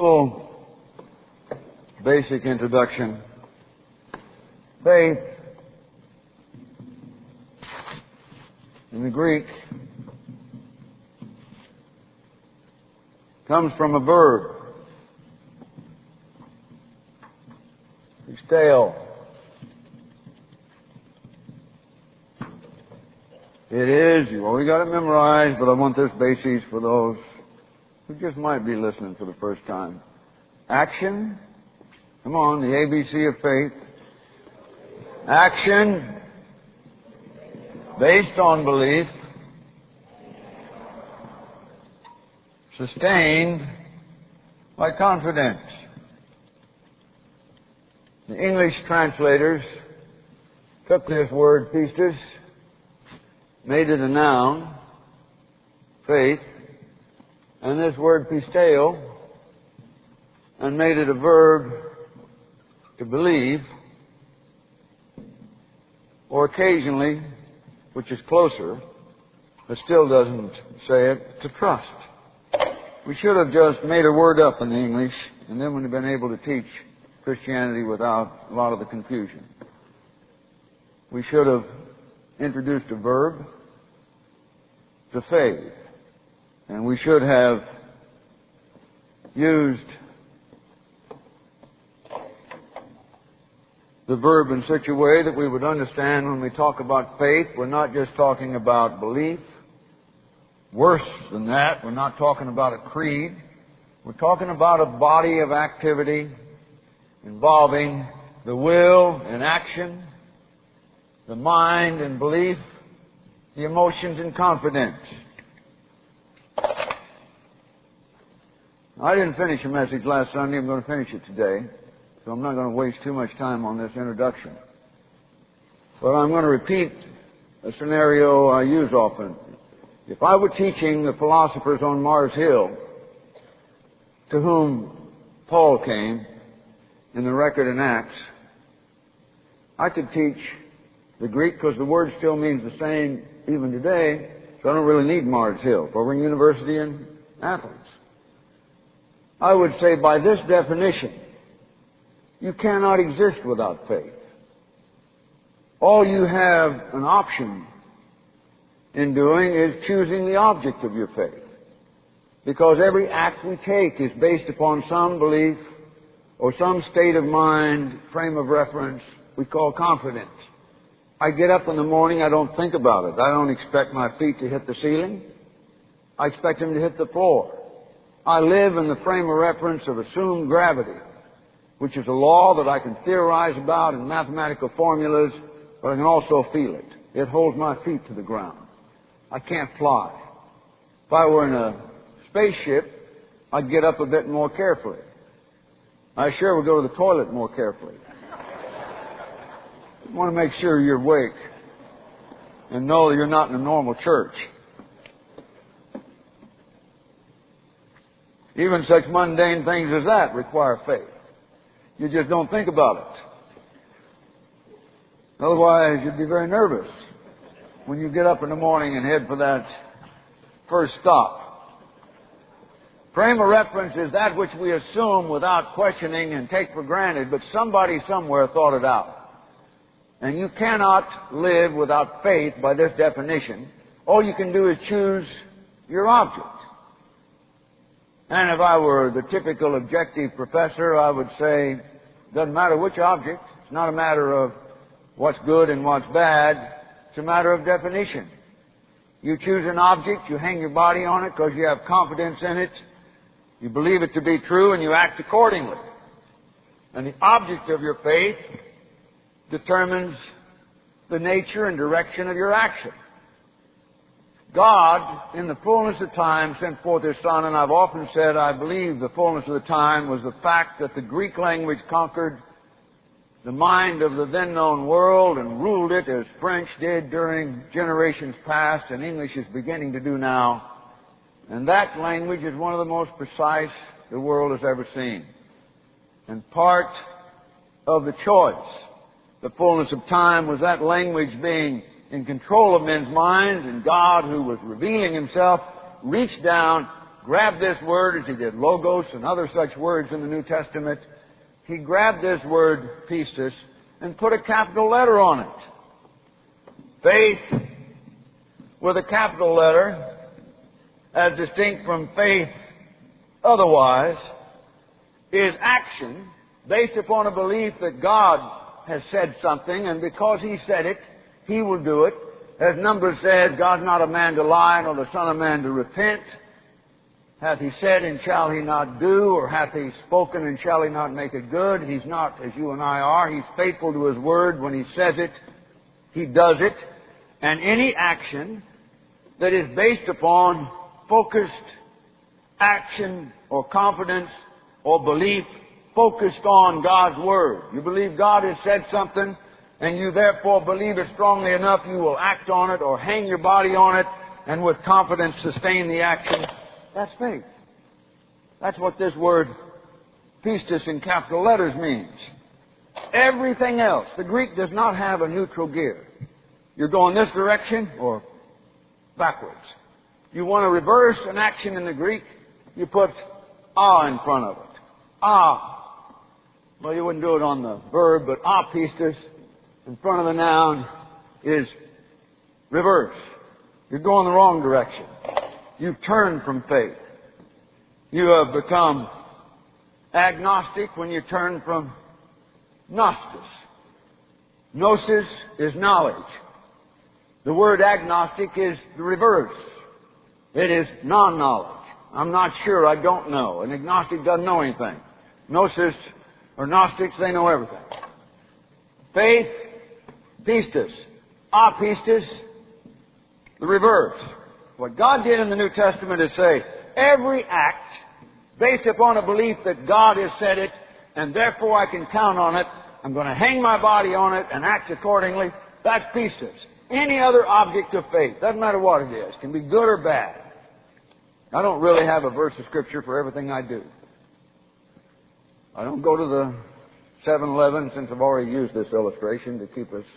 little basic introduction. Faith, in the Greek, comes from a verb, pisteo. It is, you already got it memorized, but I want this basis for those who just might be listening for the first time. Action, come on, the ABC of faith. Action, based on belief, sustained by confidence. The English translators took this word pistis, made it a noun, faith, and this word pisteo, and made it a verb, to believe, or occasionally, which is closer, but still doesn't say it, to trust. We should have just made a word up in the English, and then we'd have been able to teach Christianity without a lot of the confusion. We should have introduced a verb to faith, and we should have used the verb in such a way that we would understand when we talk about faith, we're not just talking about belief. Worse than that, we're not talking about a creed. We're talking about a body of activity involving the will and action, the mind and belief, the emotions and confidence. I didn't finish a message last Sunday. I'm going to finish it today. So I'm not going to waste too much time on this introduction. But I'm going to repeat a scenario I use often. If I were teaching the philosophers on Mars Hill, to whom Paul came in the record in Acts, I could teach the Greek because the word still means the same even today, so I don't really need Mars Hill, Bowring University in Athens. I would say by this definition, you cannot exist without faith. All you have an option in doing is choosing the object of your faith. Because every act we take is based upon some belief or some state of mind, frame of reference we call confidence. I get up in the morning, I don't think about it. I don't expect my feet to hit the ceiling. I expect them to hit the floor. I live in the frame of reference of assumed gravity, which is a law that I can theorize about in mathematical formulas, but I can also feel it. It holds my feet to the ground. I can't fly. If I were in a spaceship, I'd get up a bit more carefully. I sure would go to the toilet more carefully. You want to make sure you're awake and know that you're not in a normal church. Even such mundane things as that require faith. You just don't think about it. Otherwise, you'd be very nervous when you get up in the morning and head for that first stop. Frame of reference is that which we assume without questioning and take for granted, but somebody somewhere thought it out. And you cannot live without faith by this definition. All you can do is choose your object. And if I were the typical objective professor, I would say, doesn't matter which object. It's not a matter of what's good and what's bad. It's a matter of definition. You choose an object, you hang your body on it because you have confidence in it. You believe it to be true and you act accordingly. And the object of your faith determines the nature and direction of your action. God, in the fullness of time, sent forth His Son, and I've often said I believe the fullness of the time was the fact that the Greek language conquered the mind of the then known world and ruled it as French did during generations past and English is beginning to do now. And that language is one of the most precise the world has ever seen. And part of the choice, the fullness of time, was that language being in control of men's minds, and God, who was revealing Himself, reached down grab this word as he did logos and other such words in the New Testament. He grabbed this word, pistis, and put a capital letter on it. Faith with a capital letter, as distinct from faith otherwise, is action based upon a belief that God has said something, and because He said it, He will do it. As Numbers said, God's not a man to lie, nor the Son of Man to repent. Hath He said, and shall He not do? Or hath He spoken, and shall He not make it good? He's not as you and I are. He's faithful to His word. When He says it, He does it. And any action that is based upon focused action or confidence or belief focused on God's Word. You believe God has said something, and you therefore believe it strongly enough, you will act on it or hang your body on it and with confidence sustain the action. That's faith. That's what this word pistis in capital letters means. Everything else, the Greek does not have a neutral gear. You're going this direction or backwards. You want to reverse an action in the Greek, you put in front of it. Well, you wouldn't do it on the verb, but pistis in front of the noun is reverse. You're going the wrong direction. You've turned from faith. You have become agnostic when you turn from gnostis. Gnosis is knowledge. The word agnostic is the reverse. It is non-knowledge. I'm not sure, I don't know. An agnostic doesn't know anything. Gnosis or Gnostics, they know everything. Faith, pistis. Pistis, the reverse. What God did in the New Testament is say, every act based upon a belief that God has said it, and therefore I can count on it, I'm going to hang my body on it and act accordingly, that's pistis. Any other object of faith, doesn't matter what it is, can be good or bad. I don't really have a verse of Scripture for everything I do. I don't go to the 7-Eleven, since I've already used this illustration to keep us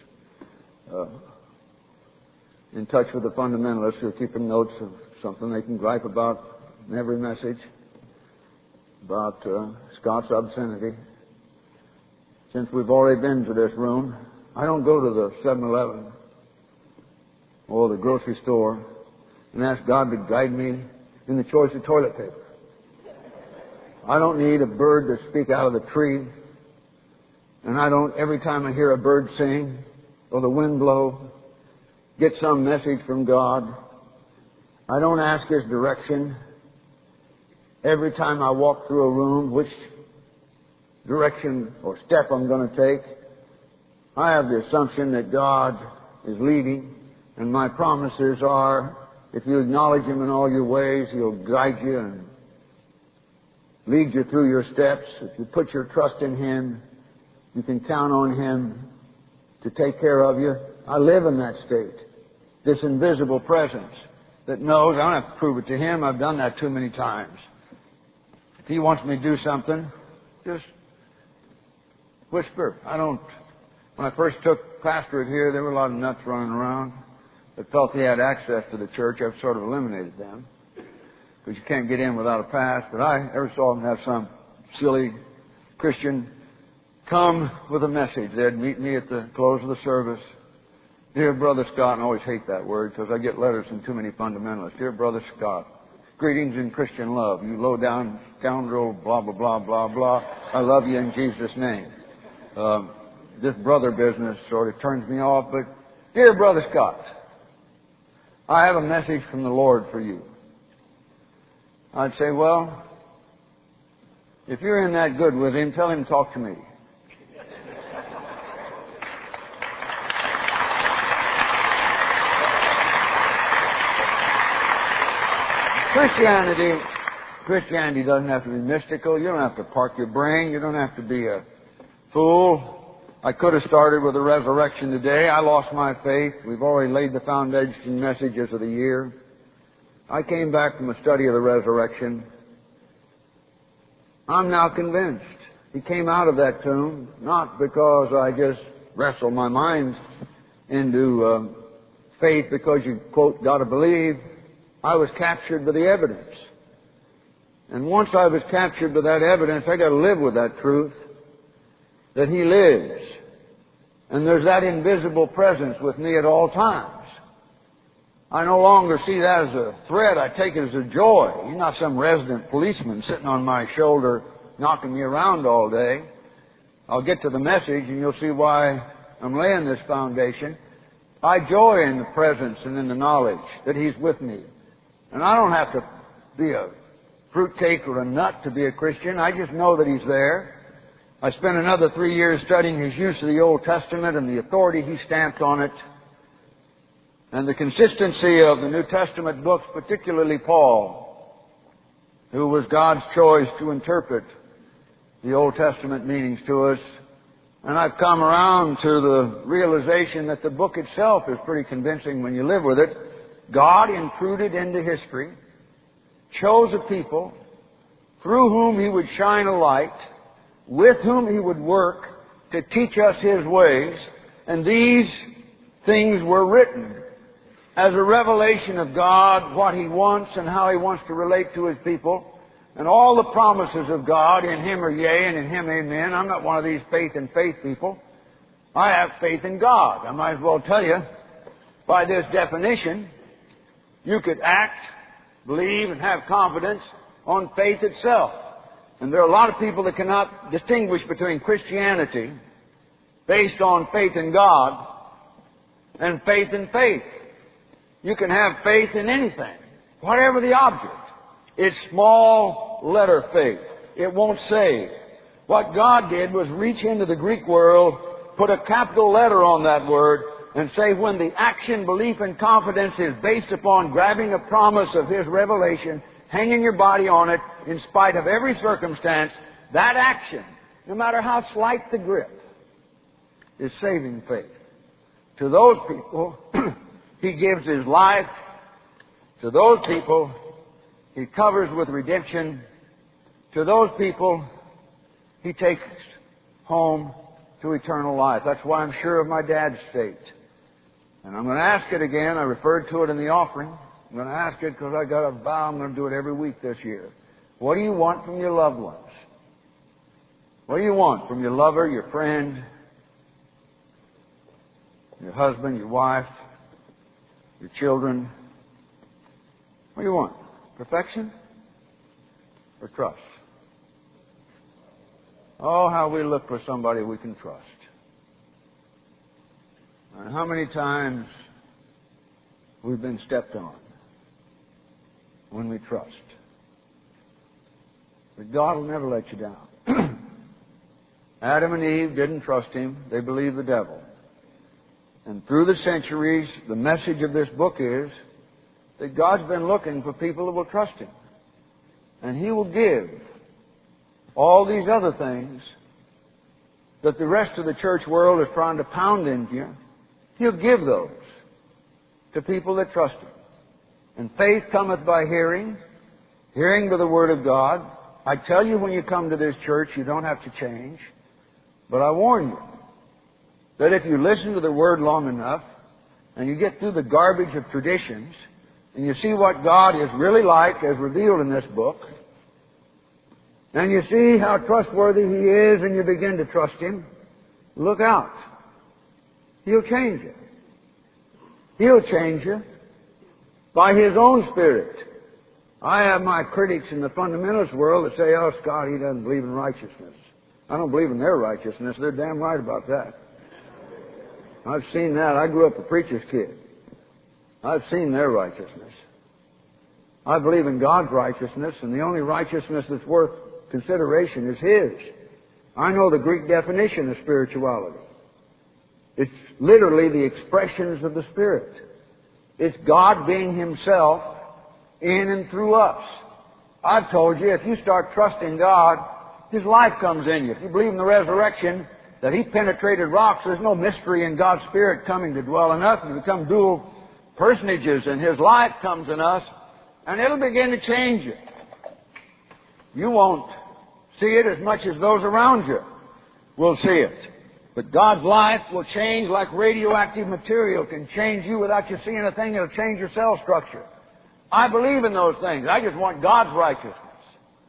in touch with the fundamentalists who are keeping notes of something they can gripe about in every message, about Scott's obscenity. Since we've already been to this room, I don't go to the 7-Eleven or the grocery store and ask God to guide me in the choice of toilet paper. I don't need a bird to speak out of the tree. And I don't, every time I hear a bird sing or the wind blow, get some message from God. I don't ask His direction every time I walk through a room, which direction or step I'm going to take. I have the assumption that God is leading, and my promises are, if you acknowledge Him in all your ways, He'll guide you and lead you through your steps. If you put your trust in Him, you can count on Him to take care of you. I live in that state. This invisible presence that knows. I don't have to prove it to Him. I've done that too many times. If He wants me to do something, just whisper. When I first took pastorate here, there were a lot of nuts running around that felt they had access to the church. I've sort of eliminated them, because you can't get in without a pass. But I ever saw them have some silly Christian come with a message. They'd meet me at the close of the service. Dear Brother Scott, and I always hate that word because I get letters from too many fundamentalists. Dear Brother Scott, greetings in Christian love. You low-down scoundrel, blah, blah, blah, blah, blah. I love you in Jesus' name. This brother business sort of turns me off, but dear Brother Scott, I have a message from the Lord for you. I'd say, well, if you're in that good with Him, tell Him to talk to me. Christianity doesn't have to be mystical. You don't have to park your brain. You don't have to be a fool. I could have started with the resurrection today. I lost my faith. We've already laid the foundation messages of the year. I came back from a study of the resurrection. I'm now convinced. He came out of that tomb, not because I just wrestled my mind into faith because you, quote, got to believe. I was captured by the evidence. And once I was captured by that evidence, I got to live with that truth that He lives. And there's that invisible presence with me at all times. I no longer see that as a threat. I take it as a joy. He's not some resident policeman sitting on my shoulder knocking me around all day. I'll get to the message and you'll see why I'm laying this foundation. I joy in the presence and in the knowledge that He's with me. And I don't have to be a fruitcake or a nut to be a Christian. I just know that He's there. I spent another 3 years studying His use of the Old Testament and the authority He stamped on it, and the consistency of the New Testament books, particularly Paul, who was God's choice to interpret the Old Testament meanings to us. And I've come around to the realization that the book itself is pretty convincing when you live with it. God intruded into history, chose a people through whom He would shine a light, with whom He would work to teach us His ways, and these things were written as a revelation of God, what He wants and how He wants to relate to His people. And all the promises of God in Him are yea and in Him amen. I'm not one of these faith and faith people. I have faith in God. I might as well tell you, by this definition, you could act, believe, and have confidence on faith itself. And there are a lot of people that cannot distinguish between Christianity based on faith in God and faith in faith. You can have faith in anything, whatever the object. It's small letter faith. It won't save. What God did was reach into the Greek world, put a capital letter on that word, and say when the action, belief, and confidence is based upon grabbing a promise of His revelation, hanging your body on it in spite of every circumstance, that action, no matter how slight the grip, is saving faith. To those people, He gives His life. To those people, He covers with redemption. To those people, He takes home to eternal life. That's why I'm sure of my dad's state. And I'm going to ask it again. I referred to it in the offering. I'm going to ask it because I got a vow I'm going to do it every week this year. What do you want from your loved ones? What do you want from your lover, your friend, your husband, your wife, your children? What do you want? Perfection or trust? Oh, how we look for somebody we can trust. And how many times we've been stepped on when we trust. But God will never let you down. Adam and Eve didn't trust Him. They believed the devil. And through the centuries, the message of this book is that God's been looking for people who will trust Him. And He will give all these other things that the rest of the church world is trying to pound into you. He'll give those to people that trust Him. And faith cometh by hearing, hearing by the Word of God. I tell you, when you come to this church, you don't have to change. But I warn you that if you listen to the Word long enough, and you get through the garbage of traditions, and you see what God is really like as revealed in this book, and you see how trustworthy He is, and you begin to trust Him, look out. He'll change you. He'll change you by His own Spirit. I have my critics in the fundamentalist world that say, oh, Scott, he doesn't believe in righteousness. I don't believe in their righteousness. They're damn right about that. I've seen that. I grew up a preacher's kid. I've seen their righteousness. I believe in God's righteousness, and the only righteousness that's worth consideration is His. I know the Greek definition of spirituality. It's literally the expressions of the Spirit. It's God being Himself in and through us. I've told you, if you start trusting God, His life comes in you. If you believe in the resurrection, that He penetrated rocks, there's no mystery in God's Spirit coming to dwell in us. We become dual personages, and His life comes in us, and it'll begin to change you. You won't see it as much as those around you will see it. But God's life will change like radioactive material can change you without you seeing a thing. It'll change your cell structure. I believe in those things. I just want God's righteousness.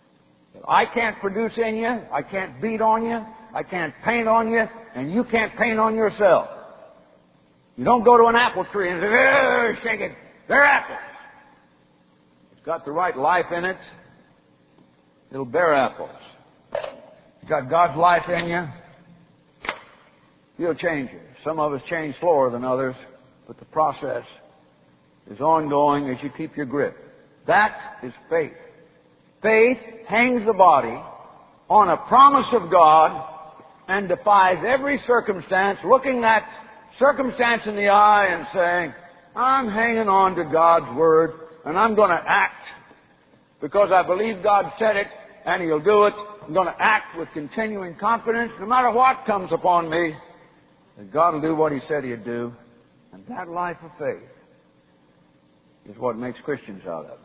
I can't produce in you, I can't beat on you, I can't paint on you, and you can't paint on yourself. You don't go to an apple tree and say, shake it, they're apples. It's got the right life in it, it'll bear apples. It's got God's life in you, you'll change it. Some of us change slower than others, but the process is ongoing as you keep your grip. That is faith. Faith hangs the body on a promise of God and defies every circumstance, looking that circumstance in the eye and saying, I'm hanging on to God's Word and I'm going to act because I believe God said it and He'll do it. I'm going to act with continuing confidence no matter what comes upon me, that God will do what He said He'd do. And that life of faith is what makes Christians out of it.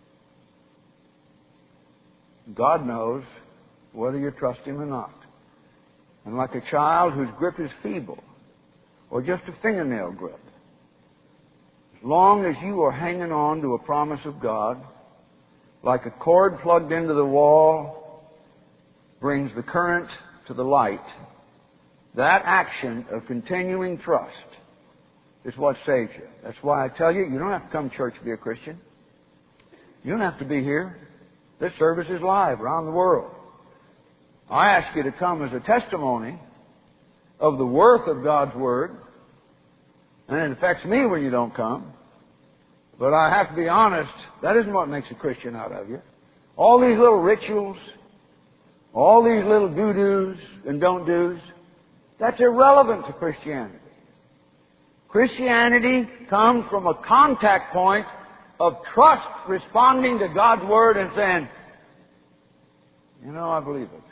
God knows whether you trust Him or not. And like a child whose grip is feeble, or just a fingernail grip, as long as you are hanging on to a promise of God, like a cord plugged into the wall brings the current to the light, that action of continuing trust is what saves you. That's why I tell you, you don't have to come to church to be a Christian. You don't have to be here. This service is live around the world. I ask you to come as a testimony of the worth of God's Word, and it affects me when you don't come. But I have to be honest, that isn't what makes a Christian out of you. All these little rituals, all these little do-dos and don't-dos, that's irrelevant to Christianity. Christianity comes from a contact point of trust, responding to God's Word and saying, you know, I believe it.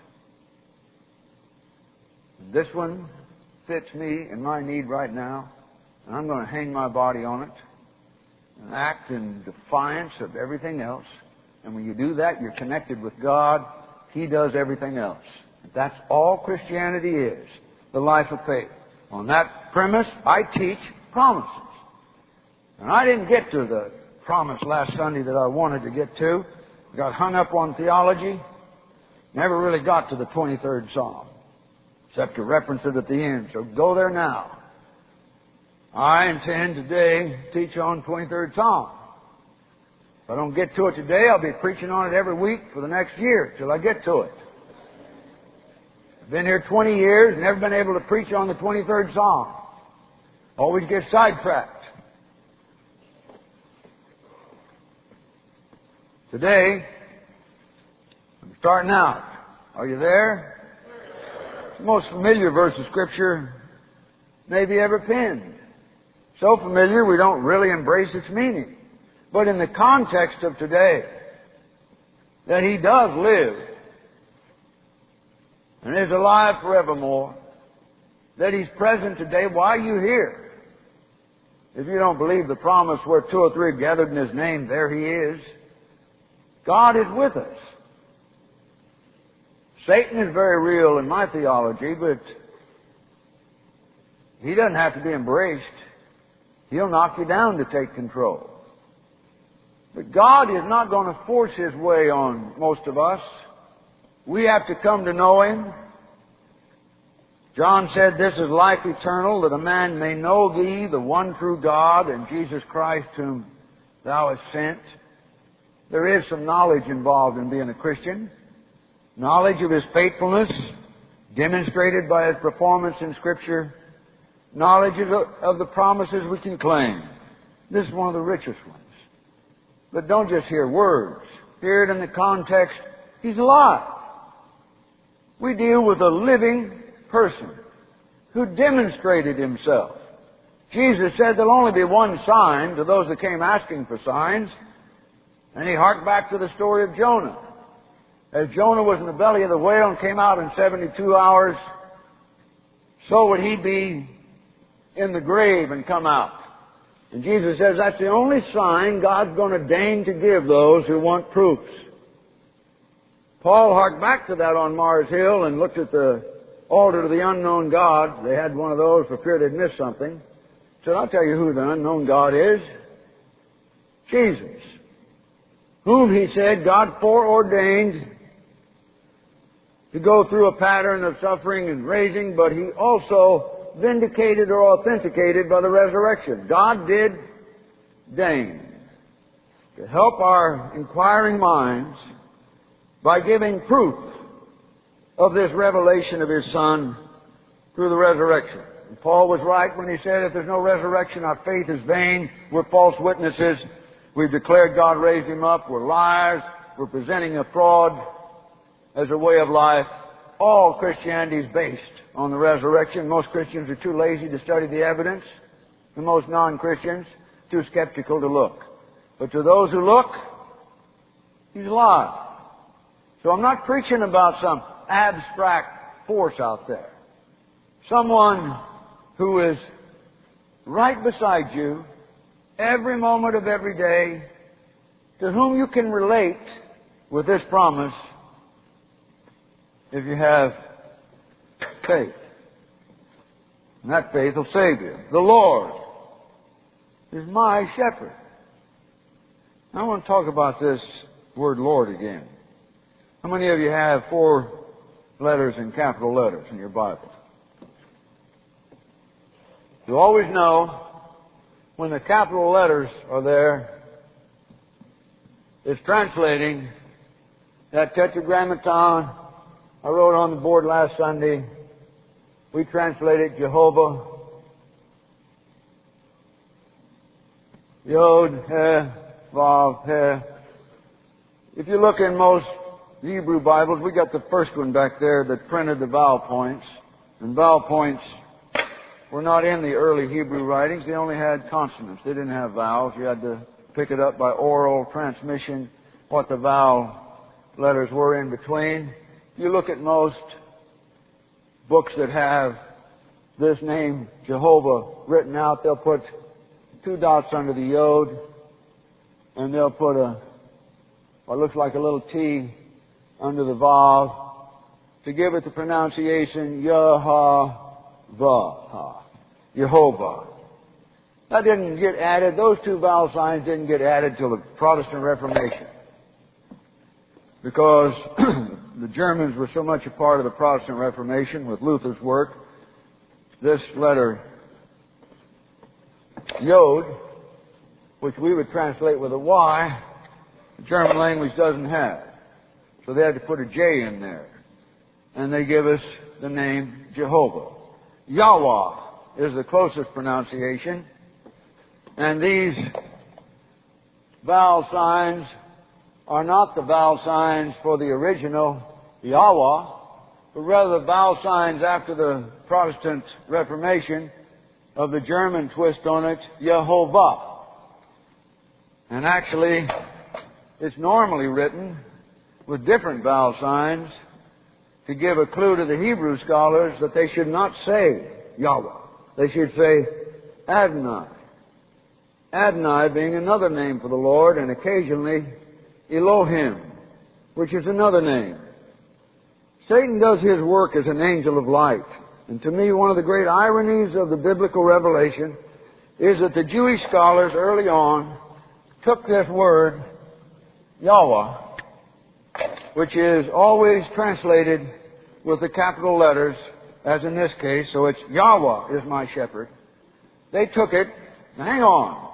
And this one fits me and my need right now, and I'm going to hang my body on it and act in defiance of everything else. And when you do that, you're connected with God. He does everything else. And that's all Christianity is, the life of faith. On that premise, I teach promises. And I didn't get to the promise last Sunday that I wanted to get to. Got hung up on theology. Never really got to the 23rd Psalm, except to reference it at the end. So go there now. I intend today to teach on 23rd Psalm. If I don't get to it today, I'll be preaching on it every week for the next year till I get to it. I've been here 20 years, never been able to preach on the 23rd Psalm. Always get sidetracked. Today, I'm starting out. Are you there? It's the most familiar verse of Scripture maybe ever penned. So familiar we don't really embrace its meaning. But in the context of today, that He does live and is alive forevermore, that He's present today while you're here. If you don't believe the promise where two or three are gathered in His name, there He is. God is with us. Satan is very real in my theology, but he doesn't have to be embraced. He'll knock you down to take control. But God is not going to force His way on most of us. We have to come to know Him. John said, this is life eternal, that a man may know Thee, the one true God, and Jesus Christ whom Thou hast sent. There is some knowledge involved in being a Christian. Knowledge of His faithfulness, demonstrated by His performance in Scripture. Knowledge of the promises we can claim. This is one of the richest ones. But don't just hear words. Hear it in the context. He's alive. We deal with a living person who demonstrated Himself. Jesus said there'll only be one sign to those that came asking for signs. And He harked back to the story of Jonah. As Jonah was in the belly of the whale and came out in 72 hours, so would he be in the grave and come out. And Jesus says that's the only sign God's going to deign to give those who want proofs. Paul harked back to that on Mars Hill and looked at the altar to the unknown God. They had one of those for fear they'd miss something. So I'll tell you who the unknown God is. Jesus. Whom, he said, God foreordained to go through a pattern of suffering and raising, but He also vindicated or authenticated by the resurrection. God did deign to help our inquiring minds by giving proof of this revelation of His Son through the resurrection. And Paul was right when he said, if there's no resurrection, our faith is vain. We're false witnesses. We've declared God raised Him up. We're liars. We're presenting a fraud as a way of life. All Christianity is based on the resurrection. Most Christians are too lazy to study the evidence. And most non-Christians, too skeptical to look. But to those who look, He's alive. So I'm not preaching about some abstract force out there. Someone who is right beside you every moment of every day, to whom you can relate with this promise if you have faith. And that faith will save you. The Lord is my shepherd. I want to talk about this word Lord again. How many of you have 4 letters in capital letters in your Bible? You always know when the capital letters are there, it's translating that tetragrammaton I wrote on the board last Sunday. We translated Jehovah. Yod, He, Vav, He. If you look in most Hebrew Bibles, we got the first one back there that printed the vowel points. And vowel points were not in the early Hebrew writings. They only had consonants. They didn't have vowels. You had to pick it up by oral transmission, what the vowel letters were in between. You look at most books that have this name, Jehovah, written out, they'll put 2 dots under the Yod, and they'll put what looks like a little T under the Vav to give it the pronunciation Yehovah. Jehovah. That didn't get added. Those 2 vowel signs didn't get added till the Protestant Reformation. Because the Germans were so much a part of the Protestant Reformation with Luther's work, this letter Yod, which we would translate with a Y, the German language doesn't have. So they had to put a J in there. And they give us the name Jehovah. Yahweh is the closest pronunciation. And these vowel signs are not the vowel signs for the original Yahweh, but rather the vowel signs after the Protestant Reformation of the German twist on it, Yehovah. And actually, it's normally written with different vowel signs to give a clue to the Hebrew scholars that they should not say Yahweh. They should say Adonai. Adonai being another name for the Lord, and occasionally Elohim, which is another name. Satan does his work as an angel of light. And to me, one of the great ironies of the biblical revelation is that the Jewish scholars early on took this word, Yahweh, which is always translated with the capital letters, as in this case, so it's Yahweh is my shepherd. They took it, hang on,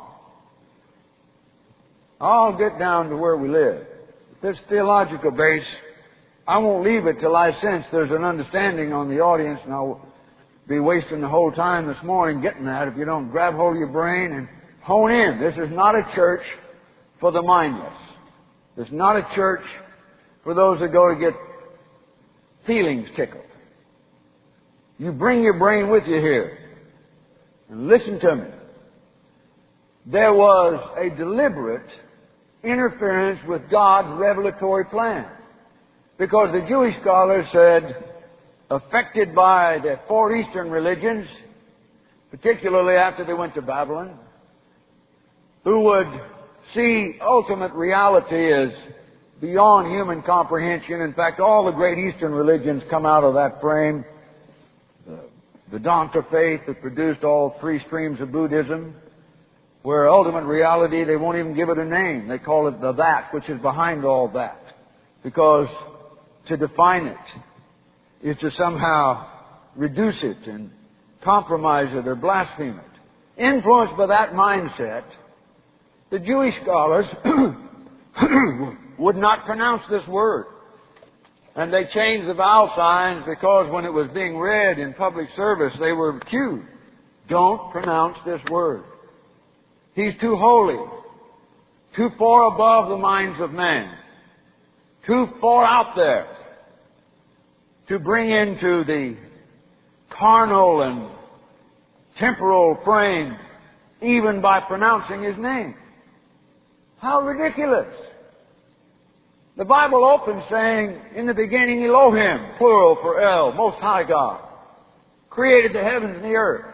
I'll get down to where we live. This theological base, I won't leave it till I sense there's an understanding on the audience, and I'll be wasting the whole time this morning getting that if you don't grab hold of your brain and hone in. This is not a church for the mindless. It's not a church for those that go to get feelings tickled. You bring your brain with you here. And listen to me. There was a deliberate interference with God's revelatory plan. Because the Jewish scholars said, affected by the 4 Eastern religions, particularly after they went to Babylon, who would see ultimate reality as beyond human comprehension. In fact, all the great Eastern religions come out of that frame. The Vedanta faith that produced all 3 streams of Buddhism, where ultimate reality, they won't even give it a name. They call it the that, which is behind all that. Because to define it is to somehow reduce it and compromise it or blaspheme it. Influenced by that mindset, the Jewish scholars would not pronounce this word. And they changed the vowel signs because when it was being read in public service, they were cued. Don't pronounce this word. He's too holy, too far above the minds of man, too far out there to bring into the carnal and temporal frame even by pronouncing His name. How ridiculous! The Bible opens saying, in the beginning Elohim, plural for El, Most High God, created the heavens and the earth.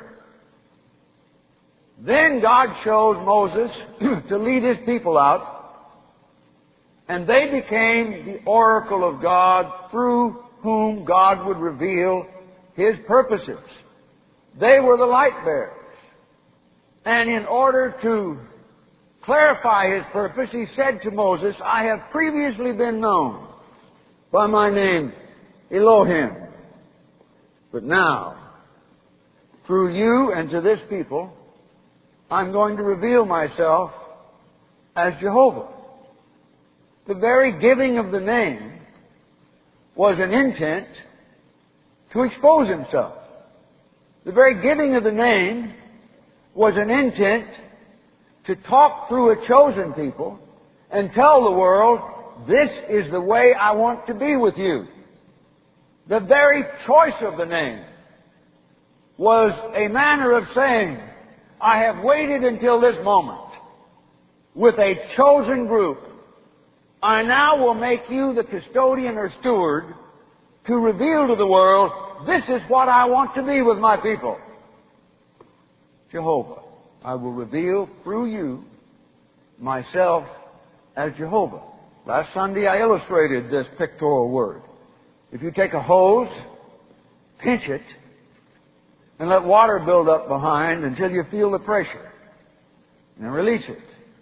Then God chose Moses to lead His people out, and they became the oracle of God through whom God would reveal His purposes. They were the light bearers. And in order to clarify His purpose, He said to Moses, I have previously been known by my name Elohim. But now, through you and to this people, I'm going to reveal myself as Jehovah. The very giving of the name was an intent to expose Himself. The very giving of the name was an intent to talk through a chosen people and tell the world, this is the way I want to be with you. The very choice of the name was a manner of saying, I have waited until this moment with a chosen group. I now will make you the custodian or steward to reveal to the world, this is what I want to be with my people. Jehovah. I will reveal through you myself as Jehovah. Last Sunday I illustrated this pictorial word. If you take a hose, pinch it, and let water build up behind until you feel the pressure, and release it,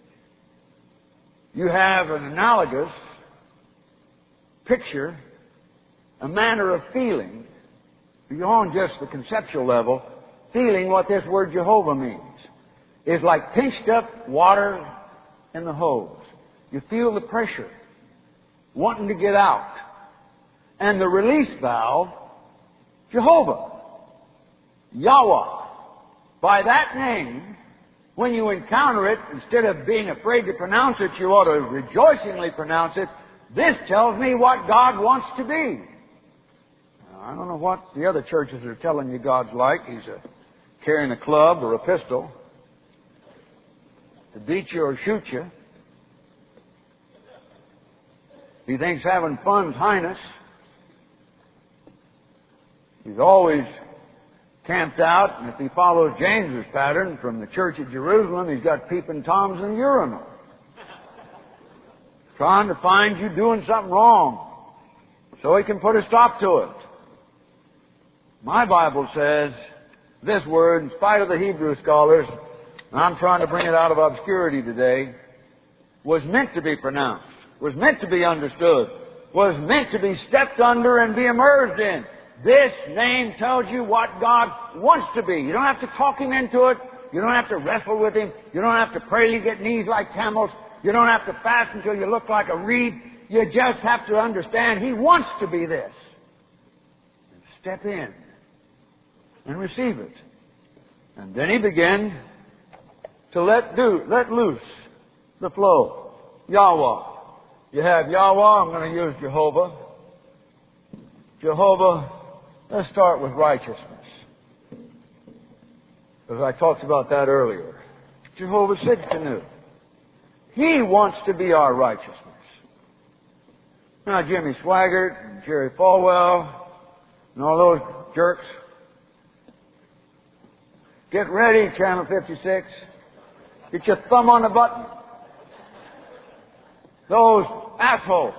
you have an analogous picture, a manner of feeling, beyond just the conceptual level, feeling what this word Jehovah means. It's like pinched up water in the hose. You feel the pressure, wanting to get out. And the release valve, Jehovah, Yahweh. By that name, when you encounter it, instead of being afraid to pronounce it, you ought to rejoicingly pronounce it. This tells me what God wants to be. Now, I don't know what the other churches are telling you God's like. He's carrying a club or a pistol to beat you or shoot you. He thinks having fun's highness. He's always camped out, and if he follows James's pattern from the church at Jerusalem, he's got peeping toms in the urinal. Trying to find you doing something wrong so he can put a stop to it. My Bible says this word, in spite of the Hebrew scholars, and I'm trying to bring it out of obscurity today, was meant to be pronounced, was meant to be understood, was meant to be stepped under and be immersed in. This name tells you what God wants to be. You don't have to talk Him into it. You don't have to wrestle with Him. You don't have to pray till you get knees like camels. You don't have to fast until you look like a reed. You just have to understand He wants to be this. And step in and receive it. And then He began to let loose the flow. Yahweh. You have Yahweh. I'm going to use Jehovah. Jehovah. Let's start with righteousness. Because I talked about that earlier. Jehovah Sidkenu. He wants to be our righteousness. Now Jimmy Swaggart and Jerry Falwell and all those jerks, get ready, Channel 56. Get your thumb on the button. Those assholes.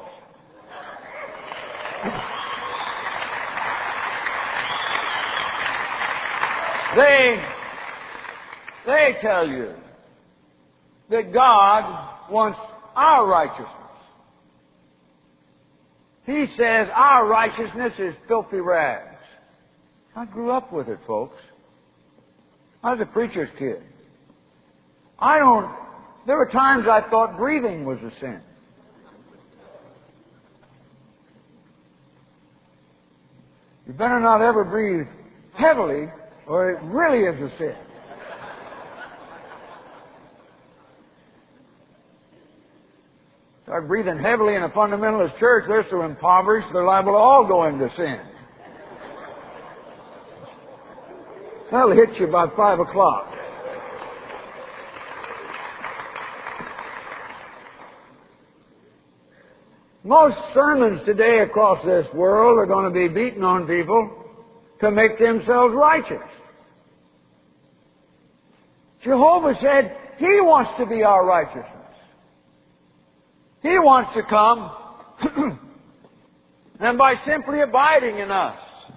They tell you that God wants our righteousness. He says our righteousness is filthy rags. I grew up with it, folks. I was a preacher's kid. There were times I thought breathing was a sin. You better not ever breathe heavily, or it really is a sin. Start breathing heavily in a fundamentalist church, they're so impoverished, they're liable to all go into sin. That'll hit you about 5 o'clock. Most sermons today across this world are going to be beating on people to make themselves righteous. Jehovah said He wants to be our righteousness. He wants to come and by simply abiding in us.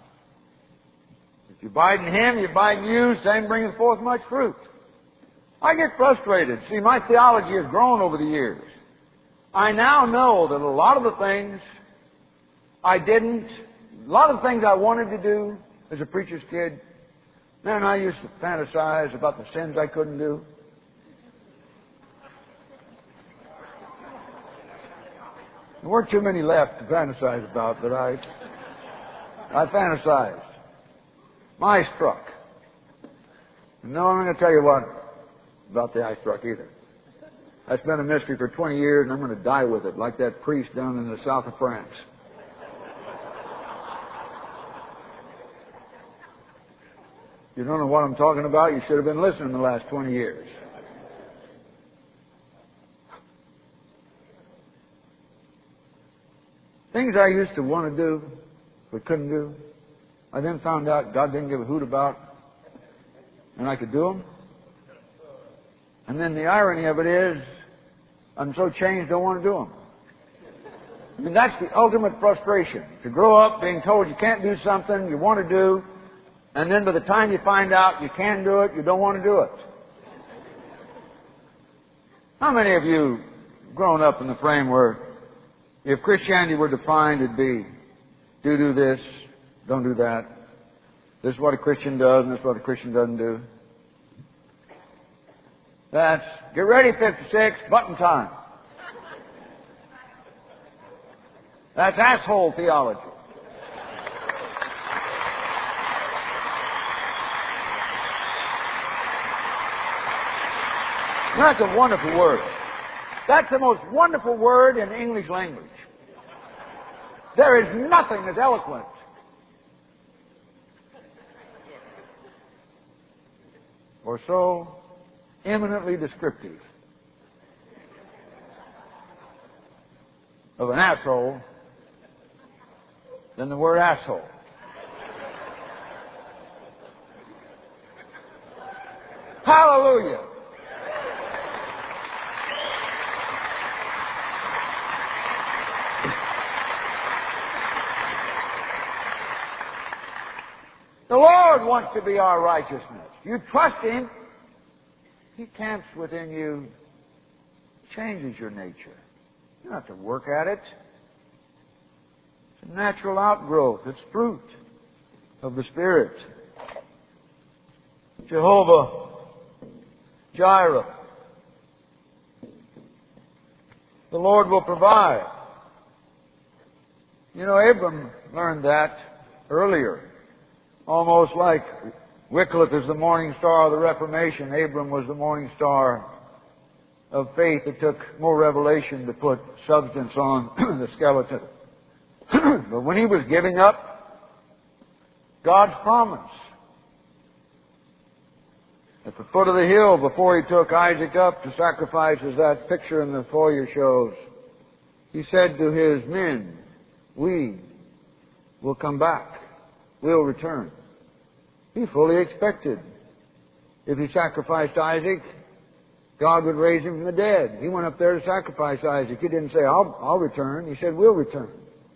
If you abide in Him, you abide in you, same bringeth forth much fruit. I get frustrated. See, my theology has grown over the years. I now know that a lot of the things I wanted to do as a preacher's kid, man, I used to fantasize about the sins I couldn't do. There weren't too many left to fantasize about, but I fantasized. My eye struck. No, I'm not going to tell you what about the eye struck either. That's been a mystery for 20 years, and I'm going to die with it, like that priest down in the south of France. You don't know what I'm talking about? You should have been listening the last 20 years. Things I used to want to do, but couldn't do, I then found out God didn't give a hoot about, and I could do them. And then the irony of it is, I'm so changed I don't want to do them. I mean, that's the ultimate frustration. To grow up being told you can't do something you want to do, and then by the time you find out you can do it, you don't want to do it. How many of you grown up in the frame where if Christianity were defined, it'd be do this, don't do that. This is what a Christian does, and this is what a Christian doesn't do. That's, get ready, 56, button time. That's asshole theology. That's a wonderful word. That's the most wonderful word in the English language. There is nothing as eloquent or so eminently descriptive of an asshole than the word asshole. Hallelujah! The Lord wants to be our righteousness. You trust Him, He camps within you, changes your nature. You don't have to work at it. It's a natural outgrowth. It's fruit of the Spirit. Jehovah Jireh. The Lord will provide. You know, Abram learned that earlier. Almost like Wycliffe is the morning star of the Reformation, Abram was the morning star of faith. It took more revelation to put substance on the skeleton. But when he was giving up God's promise at the foot of the hill before he took Isaac up to sacrifice, as that picture in the foyer shows, he said to his men, "We will come back. We'll return." He fully expected if he sacrificed Isaac, God would raise him from the dead. He went up there to sacrifice Isaac. He didn't say, I'll return. He said, we'll return.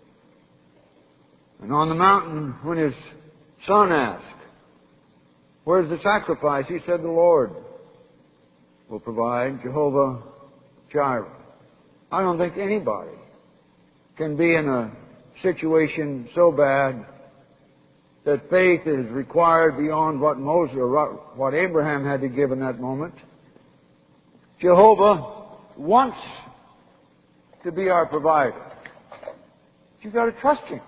And on the mountain, when his son asked, where's the sacrifice? He said, the Lord will provide, Jehovah Jireh. I don't think anybody can be in a situation so bad that faith is required beyond what Moses or what Abraham had to give in that moment. Jehovah wants to be our provider. You've got to trust Him.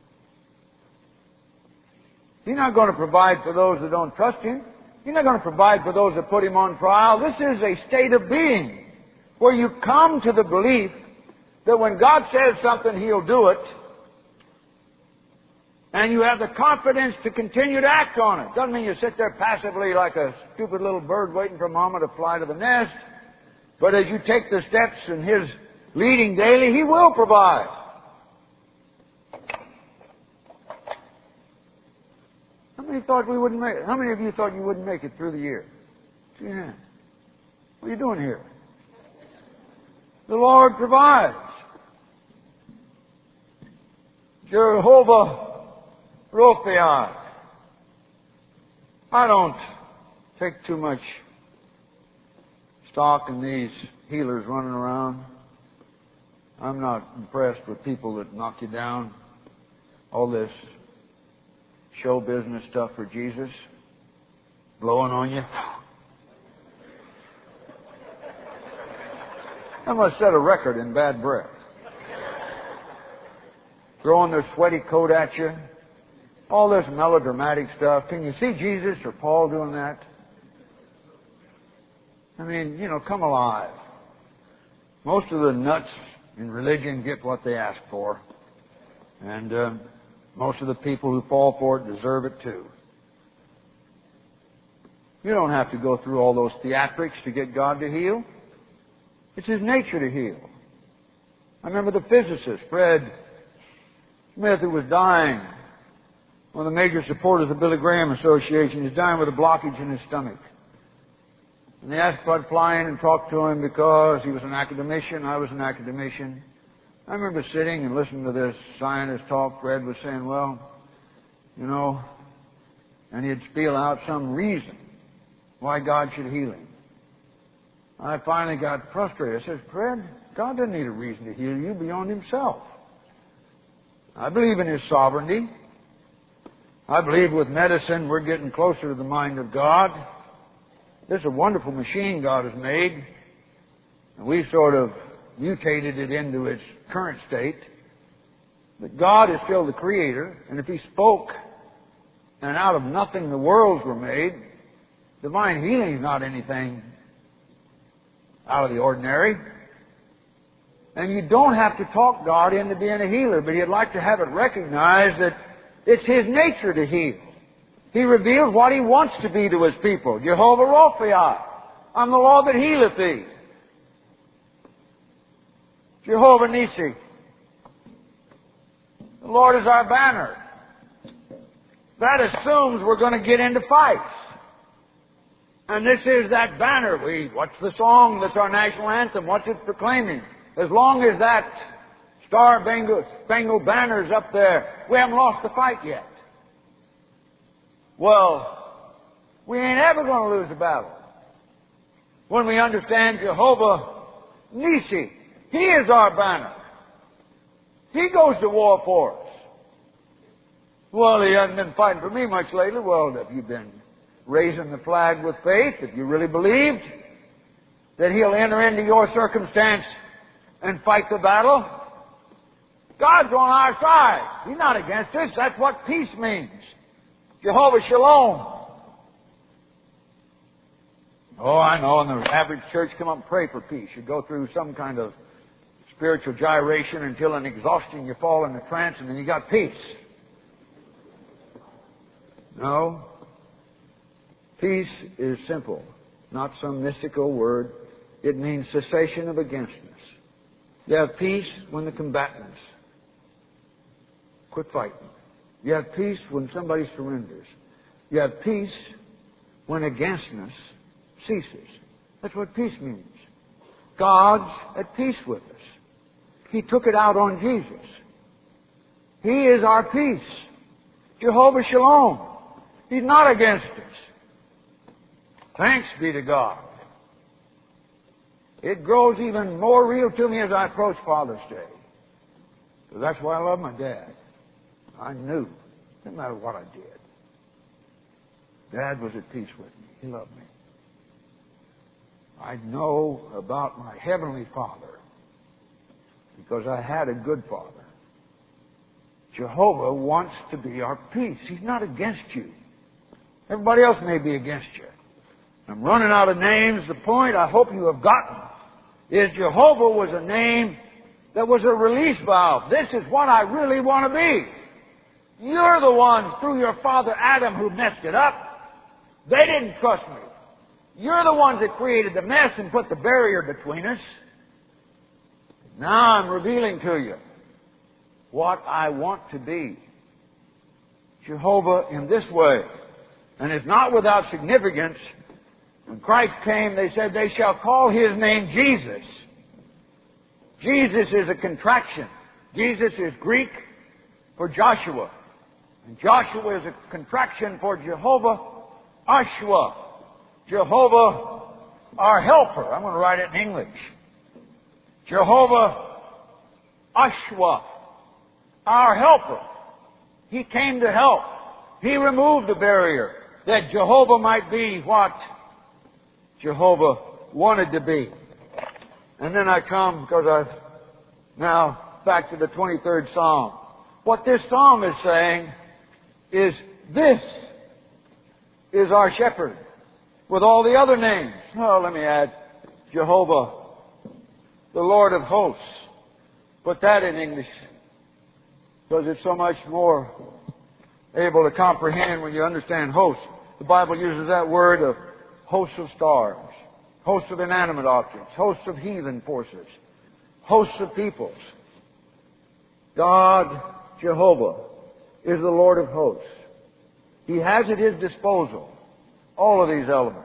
He's not going to provide for those that don't trust Him. He's not going to provide for those that put Him on trial. This is a state of being where you come to the belief that when God says something, He'll do it. And you have the confidence to continue to act on it. Doesn't mean you sit there passively like a stupid little bird waiting for Mama to fly to the nest. But as you take the steps in His leading daily, He will provide. How many thought we wouldn't make it? How many of you thought you wouldn't make it through the year? Yeah. What are you doing here? The Lord provides. Jehovah Rophi. I don't take too much stock in these healers running around. I'm not impressed with people that knock you down. All this show business stuff for Jesus, blowing on you. That must set a record in bad breath. Throwing their sweaty coat at you. All this melodramatic stuff. Can you see Jesus or Paul doing that? I mean, come alive. Most of the nuts in religion get what they ask for. And most of the people who fall for it deserve it too. You don't have to go through all those theatrics to get God to heal. It's His nature to heal. I remember the physicist, Fred Smith, who was dying. One of the major supporters of the Billy Graham Association. He's dying with a blockage in his stomach. And they asked Bud fly in and talk to him because he was an academician. I was an academician. I remember sitting and listening to this scientist talk. Fred was saying, and he'd spiel out some reason why God should heal him. I finally got frustrated. I said, Fred, God doesn't need a reason to heal you beyond Himself. I believe in His sovereignty. I believe with medicine we're getting closer to the mind of God. This is a wonderful machine God has made. And we've sort of mutated it into its current state. But God is still the Creator. And if He spoke and out of nothing the worlds were made, divine healing is not anything out of the ordinary. And you don't have to talk God into being a healer, but He'd like to have it recognized that it's His nature to heal. He reveals what He wants to be to His people. Jehovah Rophi. I'm the Lord that healeth thee. Jehovah Nisi. The Lord is our banner. That assumes we're going to get into fights. And this is that banner. What's the song that's our national anthem? What's it proclaiming? As long as that Star-Spangled Banner's up there, we haven't lost the fight yet. Well, we ain't ever going to lose a battle. When we understand Jehovah Nisi, He is our banner. He goes to war for us. Well, He hasn't been fighting for me much lately. Well, have you been raising the flag with faith? If you really believed that He'll enter into your circumstance and fight the battle, God's on our side. He's not against us. That's what peace means. Jehovah Shalom. Oh, I know. And the average church come up and pray for peace. You go through some kind of spiritual gyration until in exhaustion you fall in a trance and then you got peace. No. Peace is simple. Not some mystical word. It means cessation of againstness. You have peace when the combatants quit fighting. You have peace when somebody surrenders. You have peace when againstness ceases. That's what peace means. God's at peace with us. He took it out on Jesus. He is our peace. Jehovah Shalom. He's not against us. Thanks be to God. It grows even more real to me as I approach Father's Day. So that's why I love my dad. I knew, no matter what I did, Dad was at peace with me. He loved me. I know about my Heavenly Father because I had a good Father. Jehovah wants to be our peace. He's not against you. Everybody else may be against you. I'm running out of names. The point I hope you have gotten is Jehovah was a name that was a release valve. This is what I really want to be. You're the ones, through your father Adam, who messed it up. They didn't trust me. You're the ones that created the mess and put the barrier between us. Now I'm revealing to you what I want to be. Jehovah in this way. And it's not without significance. When Christ came, they said they shall call His name Jesus. Jesus is a contraction. Jesus is Greek for Joshua. And Joshua is a contraction for Jehovah Ashwa. Jehovah, our helper. I'm going to write it in English. Jehovah Ashwa, our helper. He came to help. He removed the barrier that Jehovah might be what Jehovah wanted to be. And then I come, because I've now back to the 23rd Psalm. What this Psalm is saying is, this is our shepherd, with all the other names. Oh, let me add, Jehovah, the Lord of hosts. Put that in English, because it's so much more able to comprehend when you understand hosts. The Bible uses that word of hosts of stars, hosts of inanimate objects, hosts of heathen forces, hosts of peoples. God, Jehovah, is the Lord of hosts. He has at His disposal all of these elements.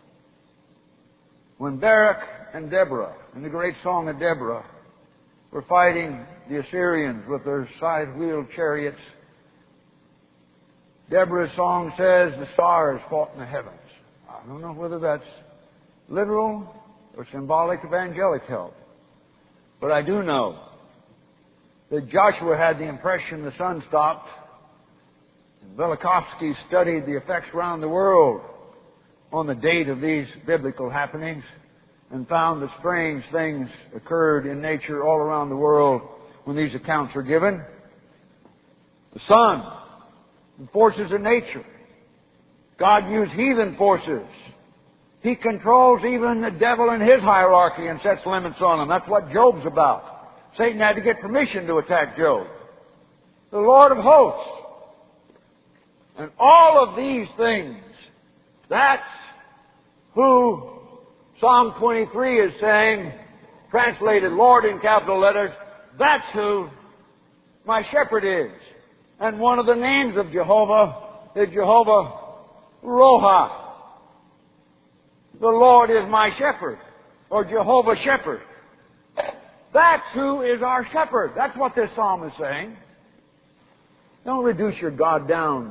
When Barak and Deborah, in the great song of Deborah, were fighting the Assyrians with their side-wheeled chariots, Deborah's song says the stars fought in the heavens. I don't know whether that's literal or symbolic of angelic help. But I do know that Joshua had the impression the sun stopped. And Velikovsky studied the effects around the world on the date of these biblical happenings and found that strange things occurred in nature all around the world when these accounts are given. The sun, the forces of nature. God used heathen forces. He controls even the devil in his hierarchy and sets limits on them. That's what Job's about. Satan had to get permission to attack Job. The Lord of hosts. And all of these things, that's who Psalm 23 is saying, translated Lord in capital letters, that's who my shepherd is. And one of the names of Jehovah is Jehovah Roha. The Lord is my shepherd, or Jehovah Shepherd. That's who is our shepherd. That's what this psalm is saying. Don't reduce your God down,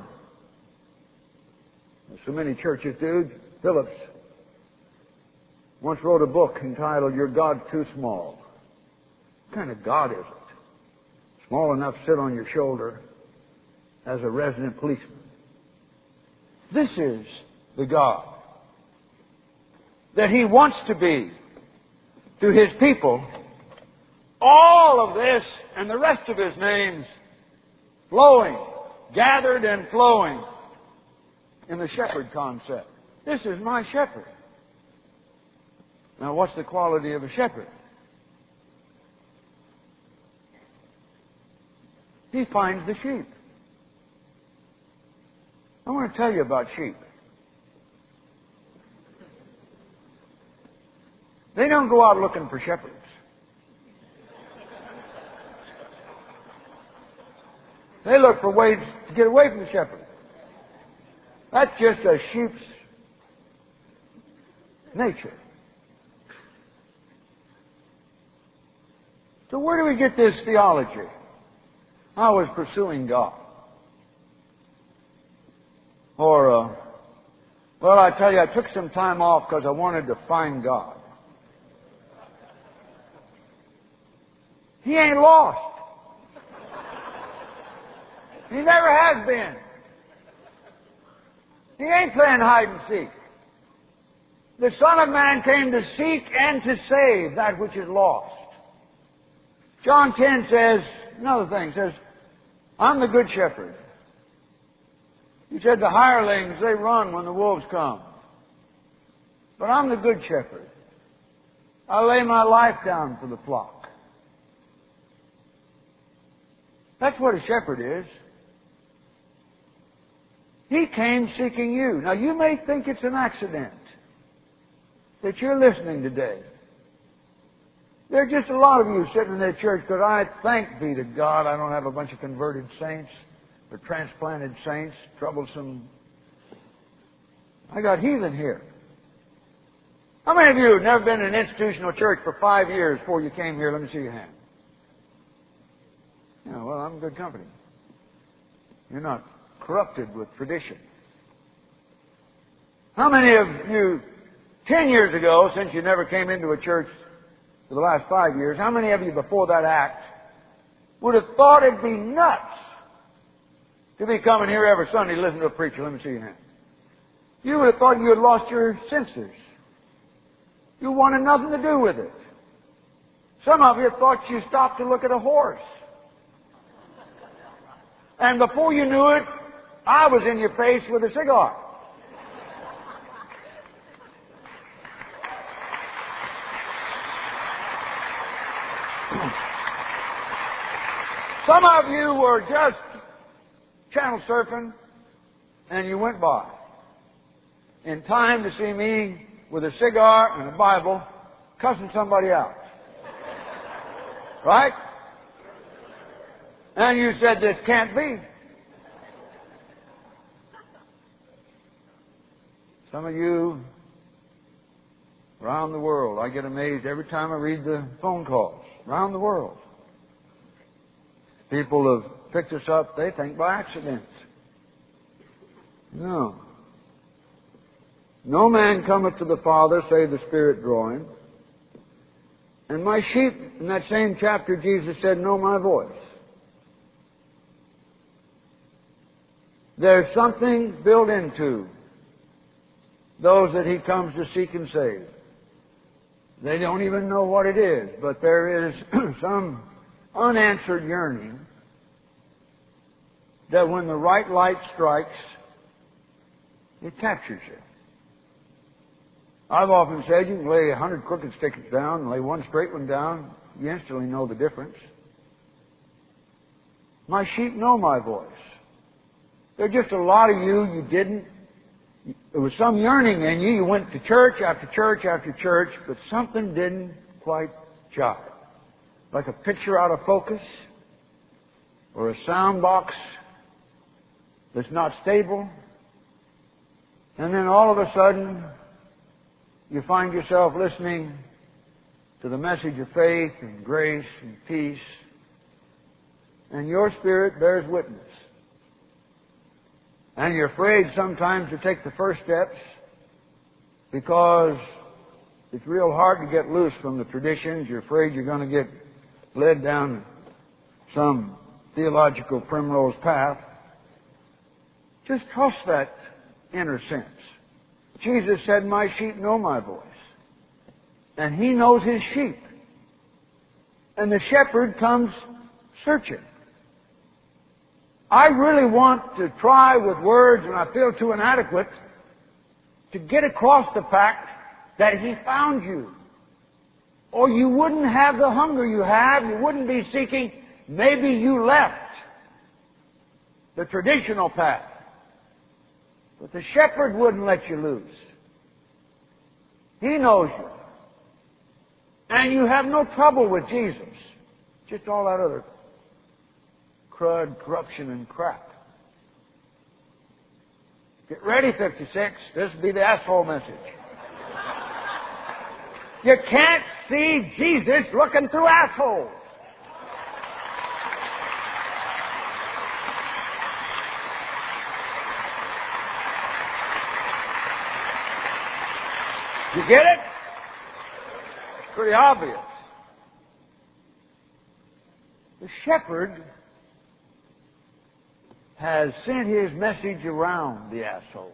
as so many churches do. Phillips once wrote a book entitled, Your God's Too Small. What kind of God is it? Small enough to sit on your shoulder as a resident policeman. This is the God that He wants to be to His people. All of this and the rest of His names flowing, gathered and flowing in the shepherd concept. This is my shepherd. Now, what's the quality of a shepherd? He finds the sheep. I want to tell you about sheep. They don't go out looking for shepherds. They look for ways to get away from the shepherd. That's just a sheep's nature. So where do we get this theology? I was pursuing God. Well, I tell you, I took some time off because I wanted to find God. He ain't lost. He never has been. He ain't playing hide and seek. The Son of Man came to seek and to save that which is lost. John 10 says, another thing, says, I'm the good shepherd. He said the hirelings, they run when the wolves come. But I'm the good shepherd. I lay my life down for the flock. That's what a shepherd is. He came seeking you. Now you may think it's an accident that you're listening today. There are just a lot of you sitting in that church because I thank be to God I don't have a bunch of converted saints or transplanted saints, troublesome. I got heathen here. How many of you have never been in an institutional church for 5 years before you came here? Let me see your hand. Yeah, well, I'm in good company. You're not corrupted with tradition. How many of you, 10 years ago, since you never came into a church for the last 5 years, how many of you before that act would have thought it'd be nuts to be coming here every Sunday to listen to a preacher? Let me see your hand. You would have thought you had lost your senses. You wanted nothing to do with it. Some of you thought you stopped to look at a horse. And before you knew it, I was in your face with a cigar. Some of you were just channel surfing and you went by in time to see me with a cigar and a Bible cussing somebody out. Right? And you said, this can't be. Some of you around the world, I get amazed every time I read the phone calls. Around the world. People have picked us up, they think, by accident. No. No man cometh to the Father, save the Spirit draw him. And my sheep, in that same chapter, Jesus said, know my voice. There's something built into those that He comes to seek and save. They don't even know what it is, but there is some unanswered yearning that when the right light strikes, it captures you. I've often said you can lay 100 crooked sticks down and lay one straight one down. You instantly know the difference. My sheep know my voice. There are just a lot of you didn't. There was some yearning in you. You went to church after church after church, but something didn't quite jive. Like a picture out of focus or a sound box that's not stable. And then all of a sudden, you find yourself listening to the message of faith and grace and peace, and your spirit bears witness. And you're afraid sometimes to take the first steps because it's real hard to get loose from the traditions. You're afraid you're going to get led down some theological primrose path. Just trust that inner sense. Jesus said, my sheep know my voice. And He knows His sheep. And the shepherd comes searching. I really want to try with words, and I feel too inadequate, to get across the fact that He found you. Or you wouldn't have the hunger you have, you wouldn't be seeking, maybe you left the traditional path. But the shepherd wouldn't let you loose. He knows you. And you have no trouble with Jesus. Just all that other crud, corruption, and crap. Get ready, 56. This will be the asshole message. You can't see Jesus looking through assholes. You get it? Pretty obvious. The shepherd has sent his message around the assholes.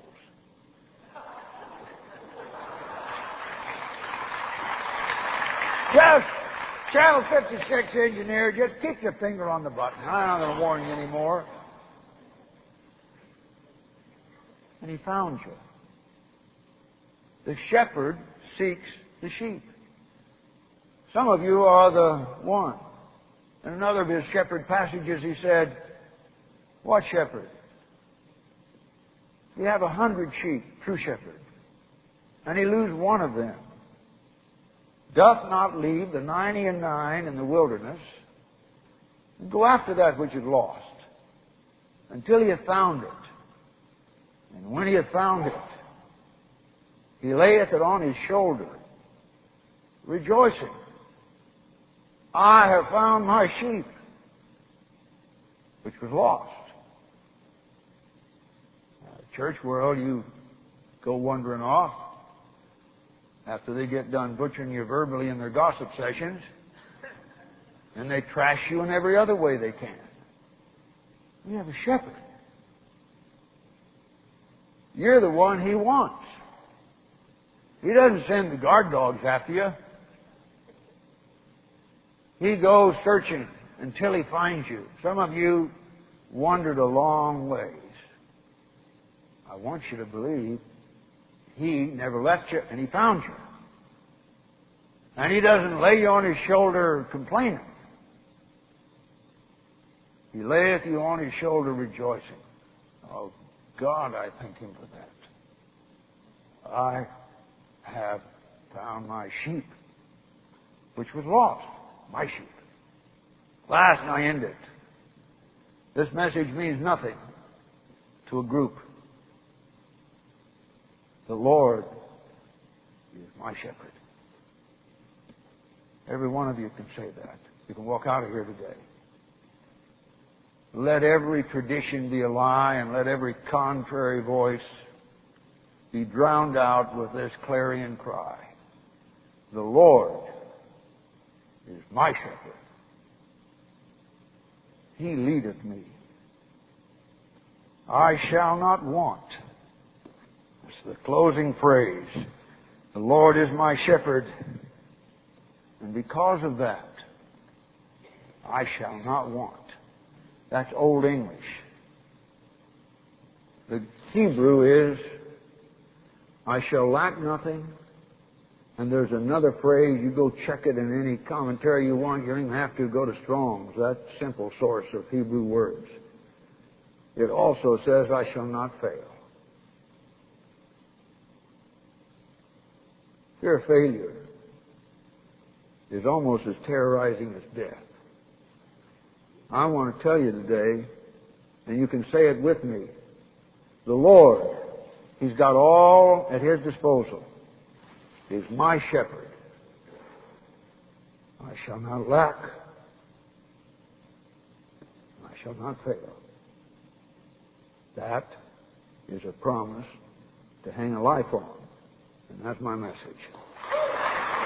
Just, Channel 56 engineer, just keep your finger on the button. I'm not going to warn you anymore. And he found you. The shepherd seeks the sheep. Some of you are the one. In another of his shepherd passages, he said, what shepherd? You have 100 sheep, true shepherd, and he lose one of them. Doth not leave the 99 in the wilderness and go after that which is lost until he hath found it. And when he hath found it, he layeth it on his shoulder, rejoicing. I have found my sheep, which was lost. Church world, you go wandering off after they get done butchering you verbally in their gossip sessions, and they trash you in every other way they can. You have a shepherd. You're the one he wants. He doesn't send the guard dogs after you. He goes searching until he finds you. Some of you wandered a long ways. I want you to believe he never left you and he found you. And he doesn't lay you on his shoulder complaining. He layeth you on his shoulder rejoicing. Oh, God, I thank him for that. I have found my sheep, which was lost. My sheep. Last, and I end it. This message means nothing to a group. The Lord is my shepherd. Every one of you can say that. You can walk out of here today. Let every tradition be a lie, and let every contrary voice be drowned out with this clarion cry. The Lord is my shepherd. He leadeth me. I shall not want. That's the closing phrase. The Lord is my shepherd, and because of that, I shall not want. That's Old English. The Hebrew is, I shall lack nothing. And there's another phrase, you go check it in any commentary you want. You don't even have to go to Strong's, that simple source of Hebrew words. It also says, I shall not fail. Fear of failure is almost as terrorizing as death. I want to tell you today, and you can say it with me, the Lord, He's got all at His disposal. Is my shepherd. I shall not lack. I shall not fail. That is a promise to hang a life on. And that's my message.